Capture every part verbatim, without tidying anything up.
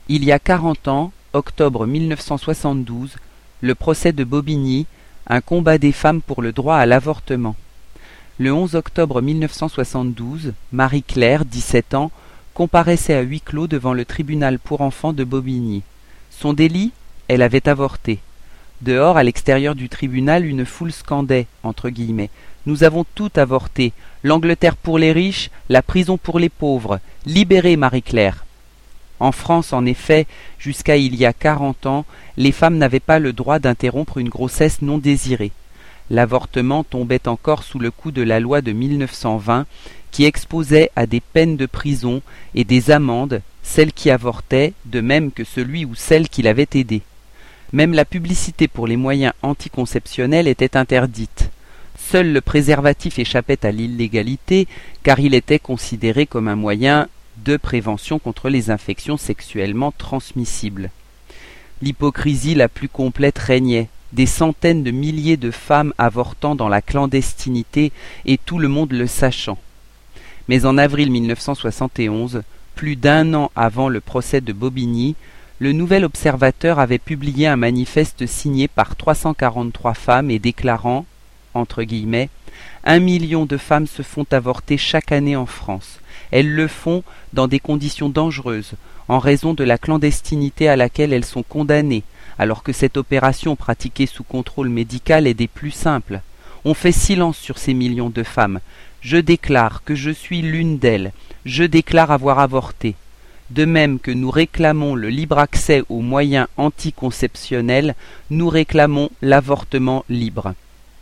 Il y a quarante ans, octobre mille neuf cent soixante-douze, le procès de Bobigny, un combat des femmes pour le droit à l'avortement. Le onze octobre mille neuf cent soixante-douze, Marie-Claire, dix-sept ans, comparaissait à huis clos devant le tribunal pour enfants de Bobigny. Son délit ? Elle avait avorté. Dehors, à l'extérieur du tribunal, une foule scandait, entre guillemets, « Nous avons tout avorté, l'Angleterre pour les riches, la prison pour les pauvres, libérez Marie-Claire !» En France, en effet, jusqu'à il y a quarante ans, les femmes n'avaient pas le droit d'interrompre une grossesse non désirée. L'avortement tombait encore sous le coup de la loi de mille neuf cent vingt qui exposait à des peines de prison et des amendes celle qui avortait, de même que celui ou celle qui l'avait aidé. Même la publicité pour les moyens anticonceptionnels était interdite. Seul le préservatif échappait à l'illégalité car il était considéré comme un moyen de prévention contre les infections sexuellement transmissibles. L'hypocrisie la plus complète régnait, des centaines de milliers de femmes avortant dans la clandestinité et tout le monde le sachant. Mais en avril mille neuf cent soixante et onze, plus d'un an avant le procès de Bobigny, le Nouvel Observateur avait publié un manifeste signé par trois cent quarante-trois femmes et déclarant, entre guillemets, « Un million de femmes se font avorter chaque année en France. Elles le font dans des conditions dangereuses, en raison de la clandestinité à laquelle elles sont condamnées, alors que cette opération pratiquée sous contrôle médical est des plus simples. On fait silence sur ces millions de femmes. Je déclare que je suis l'une d'elles. Je déclare avoir avorté. De même que nous réclamons le libre accès aux moyens anticonceptionnels, nous réclamons l'avortement libre. »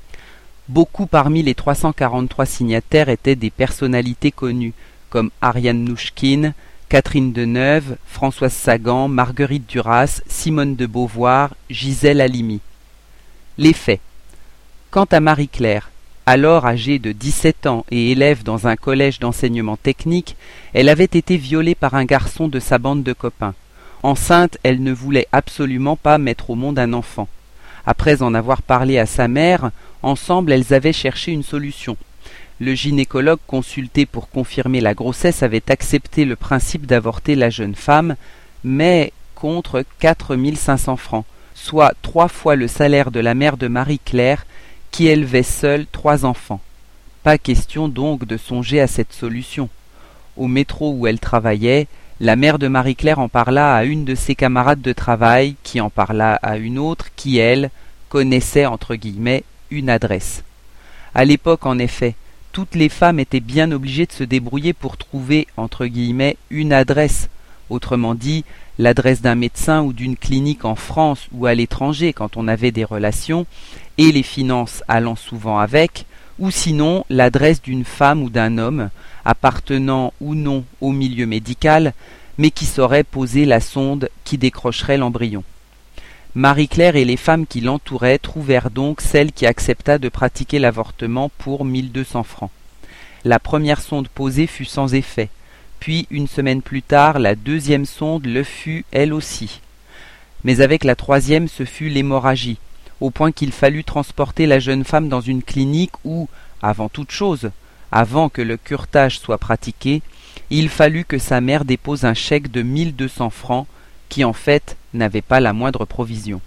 Beaucoup parmi les trois cent quarante-trois signataires étaient des personnalités connues, comme Ariane Nouchkine, Catherine Deneuve, Françoise Sagan, Marguerite Duras, Simone de Beauvoir, Gisèle Halimi. Les faits. Quant à Marie-Claire, alors âgée de dix-sept ans et élève dans un collège d'enseignement technique, elle avait été violée par un garçon de sa bande de copains. Enceinte, elle ne voulait absolument pas mettre au monde un enfant. Après en avoir parlé à sa mère, ensemble elles avaient cherché une solution. Le gynécologue consulté pour confirmer la grossesse avait accepté le principe d'avorter la jeune femme, mais contre quatre mille cinq cents francs, soit trois fois le salaire de la mère de Marie-Claire, qui élevait seule trois enfants. Pas question donc de songer à cette solution. Au métro où elle travaillait, la mère de Marie-Claire en parla à une de ses camarades de travail, qui en parla à une autre, qui, elle, connaissait, entre guillemets, une adresse. À l'époque, en effet, toutes les femmes étaient bien obligées de se débrouiller pour trouver, entre guillemets, une adresse, autrement dit, l'adresse d'un médecin ou d'une clinique en France ou à l'étranger quand on avait des relations, et les finances allant souvent avec, ou sinon l'adresse d'une femme ou d'un homme, appartenant ou non au milieu médical, mais qui saurait poser la sonde qui décrocherait l'embryon. Marie-Claire et les femmes qui l'entouraient trouvèrent donc celle qui accepta de pratiquer l'avortement pour mille deux cents francs. La première sonde posée fut sans effet, puis une semaine plus tard la deuxième sonde le fut elle aussi. Mais avec la troisième ce fut l'hémorragie, au point qu'il fallut transporter la jeune femme dans une clinique où, avant toute chose, avant que le curetage soit pratiqué, il fallut que sa mère dépose un chèque de mille deux cents francs, qui en fait n'avait pas la moindre provision.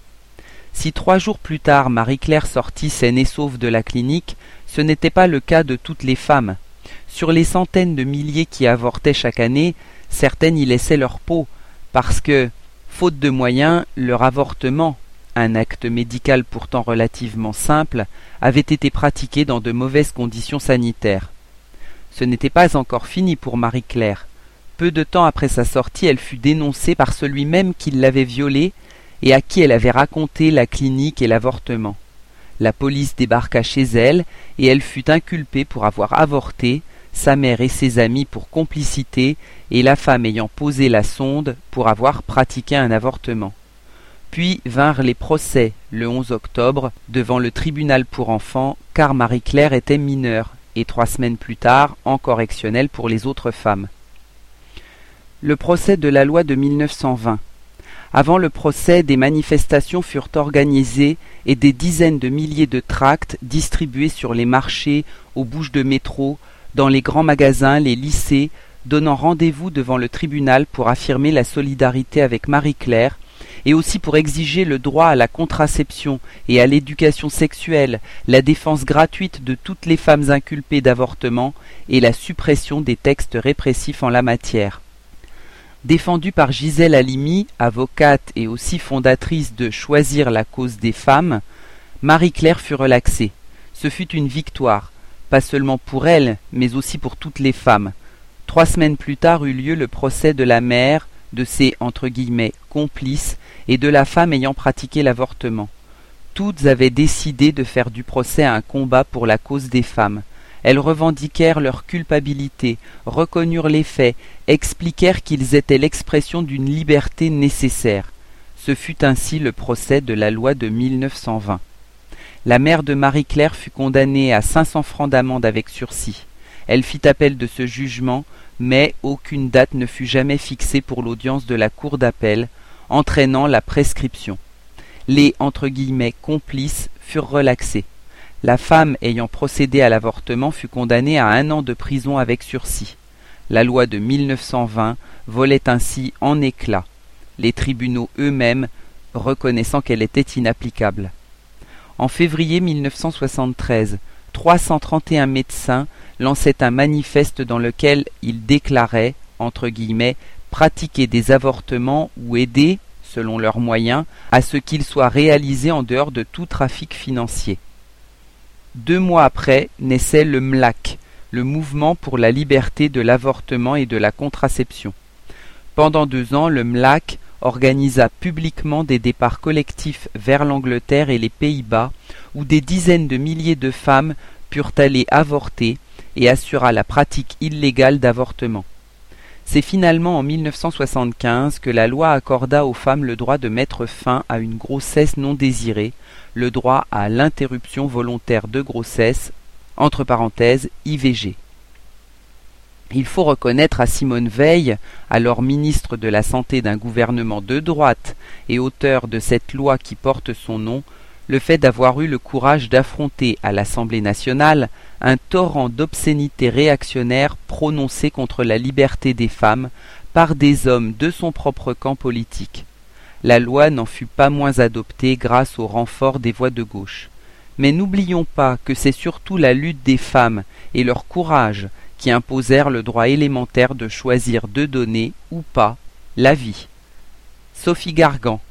Si trois jours plus tard Marie-Claire sortit saine et sauve de la clinique, ce n'était pas le cas de toutes les femmes. Sur les centaines de milliers qui avortaient chaque année, certaines y laissaient leur peau, parce que, faute de moyens, leur avortement, un acte médical pourtant relativement simple, avait été pratiqué dans de mauvaises conditions sanitaires. Ce n'était pas encore fini pour Marie-Claire. Peu de temps après sa sortie, elle fut dénoncée par celui même qui l'avait violée et à qui elle avait raconté la clinique et l'avortement. La police débarqua chez elle et elle fut inculpée pour avoir avorté, sa mère et ses amis pour complicité et la femme ayant posé la sonde pour avoir pratiqué un avortement. Puis vinrent les procès le onze octobre devant le tribunal pour enfants car Marie-Claire était mineure et trois semaines plus tard en correctionnelle pour les autres femmes. Le procès de la loi de mille neuf cent vingt. Avant le procès, des manifestations furent organisées et des dizaines de milliers de tracts distribués sur les marchés, aux bouches de métro, dans les grands magasins, les lycées, donnant rendez-vous devant le tribunal pour affirmer la solidarité avec Marie-Claire et aussi pour exiger le droit à la contraception et à l'éducation sexuelle, la défense gratuite de toutes les femmes inculpées d'avortement et la suppression des textes répressifs en la matière. Défendue par Gisèle Halimi, avocate et aussi fondatrice de Choisir la cause des femmes, Marie-Claire fut relaxée. Ce fut une victoire, pas seulement pour elle, mais aussi pour toutes les femmes. Trois semaines plus tard eut lieu le procès de la mère, de ses entre guillemets complices et de la femme ayant pratiqué l'avortement. Toutes avaient décidé de faire du procès un combat pour la cause des femmes. Elles revendiquèrent leur culpabilité, reconnurent les faits, expliquèrent qu'ils étaient l'expression d'une liberté nécessaire. Ce fut ainsi le procès de la loi de mille neuf cent vingt. La mère de Marie-Claire fut condamnée à cinq cents francs d'amende avec sursis. Elle fit appel de ce jugement, mais aucune date ne fut jamais fixée pour l'audience de la cour d'appel, entraînant la prescription. Les entre guillemets complices furent relaxés. La femme ayant procédé à l'avortement fut condamnée à un an de prison avec sursis. La loi de mille neuf cent vingt volait ainsi en éclats, les tribunaux eux-mêmes reconnaissant qu'elle était inapplicable. En février mille neuf cent soixante-treize, trois cent trente et un médecins lançaient un manifeste dans lequel ils déclaraient, entre guillemets, pratiquer des avortements ou aider, selon leurs moyens, à ce qu'ils soient réalisés en dehors de tout trafic financier. Deux mois après naissait le M L A C, le Mouvement pour la liberté de l'avortement et de la contraception. Pendant deux ans, le M L A C organisa publiquement des départs collectifs vers l'Angleterre et les Pays-Bas, où des dizaines de milliers de femmes purent aller avorter et assura la pratique illégale d'avortement. C'est finalement en mille neuf cent soixante-quinze que la loi accorda aux femmes le droit de mettre fin à une grossesse non désirée, le droit à l'interruption volontaire de grossesse, entre parenthèses I V G. Il faut reconnaître à Simone Veil, alors ministre de la Santé d'un gouvernement de droite et auteur de cette loi qui porte son nom, le fait d'avoir eu le courage d'affronter à l'Assemblée nationale un torrent d'obscénités réactionnaires prononcées contre la liberté des femmes par des hommes de son propre camp politique. La loi n'en fut pas moins adoptée grâce au renfort des voix de gauche. Mais n'oublions pas que c'est surtout la lutte des femmes et leur courage qui imposèrent le droit élémentaire de choisir de donner, ou pas, la vie. Sophie Gargan.